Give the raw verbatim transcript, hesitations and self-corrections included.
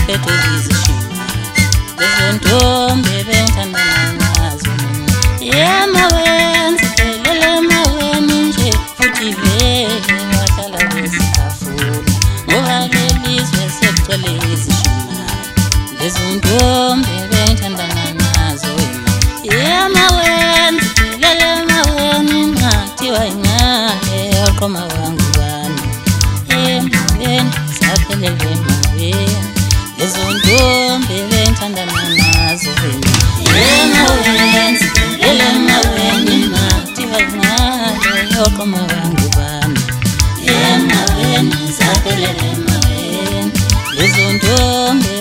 ziphethe izishima lezontombi bengithandana nazo yemaweni siphelele emaweni nje futhi vele wahlala kwesikafula ngoba lelizwe sekugcwele izishima lezontombi bengithandana nazo yemaweni siphelele emaweni ngathiwa ingale yaqoma bangubani emaweni saphelele emaweni lezontombi bengithandana nazo yemaweni siphelele emaweni ngathiwa ingale yaqoma bangubani emaweni saphelele emaweni lezontombi